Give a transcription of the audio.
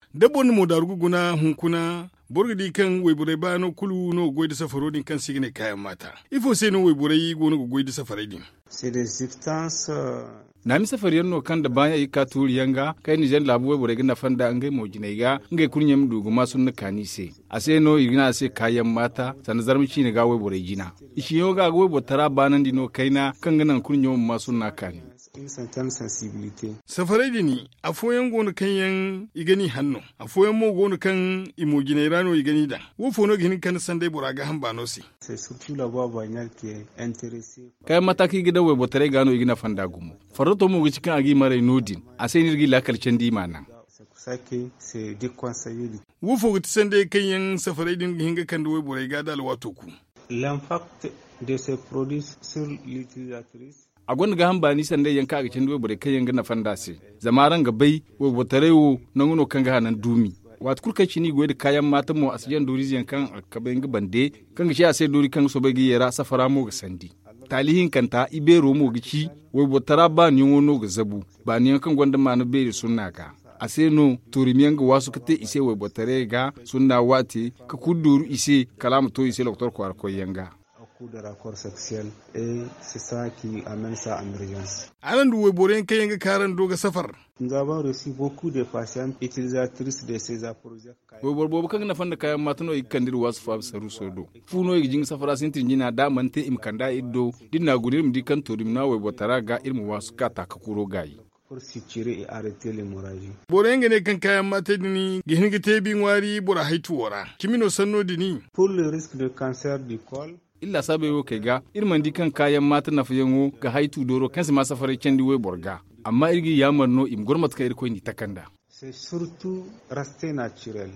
dabon mo darugu guna hunkuna borgidi kan waiburai ba no kulu no goyi da safaro din kan sigine kayan mata ifo sai no waiburai go no goyi da safarai din c'est des substances na mi safariyar no kan da baya yi ka turiyanga kai ni jan labu waiburai gina fanda an gai mojinai ga ngai kunyam dugu ma sun kani se ase no igina se kayan mata san zarmici ne ga waiburai jina ishi yo ga waibo tara banan dino kaina kan ganan kunyam ma sun kani une certaine sensibilité. Safarai dini a foyan gonu kan yan igani hannu a foyan mo gonu kan imogine rano igani da wo fono gini kan sandai buraga hamba no si c'est surtout la voie bagnale qui est intéressée. Kai mataki gida wai botare gano igina fanda gumu faroto mo cikin agi mare nodin a sai nirgi la kalcen di mana c'est pour ça que c'est déconseillé. Wo fo sandai kan yan safarai din hinga kan do wai burai ga dal wato ku l'impact de ces produits sur l'utilisatrice. A gwanda ga hamba ni sanda yanka a cikin duwe kai yanga na fanda se zamaran ga bai wo botarewo nan uno kan ga hanan dumi wat kurka ni goyi da kayan matan mu asijan dori yankan ka bai ga bande kan ga shi a sai dori kan so bai ga yara safara mu ga sandi talihin kanta ibero mu ga ci wo botara ba ni wono ga zabu ba ni kan gwanda ma na bai sunna ka aseno torimiyan ga wasu kate ise wo botare ga sunna wati ka kuduru ise kalamu to ise doktor ko arko yanga de raccord sexuel et c'est ça qui amène ça en urgence. Alan duwe boren kayen ga karan doga safar. Nous avons reçu beaucoup de patientes utilisatrices de ces approches. Bo kan na fanda kayan matano ikandir wasu fa saru sodo. Funo jing safara sintin jina da mante imkanda iddo dinna gudir mi dikan torim na we botara ga ilmu wasu kata ka kuro gayi. Pour s'tirer et arrêter l'hémorragie. Boren ne kan kayan mata dini gihin ga tebin wari bora haituwara. Kimino sanno dini. Pour le risque de cancer du col. Illa sabe yo kai ga irman di kan kayan mata na fayango ga haitu doro kansu ma safari kendi we borga amma irgi ya marno im gormat kai ko ni takanda c'est surtout rester naturel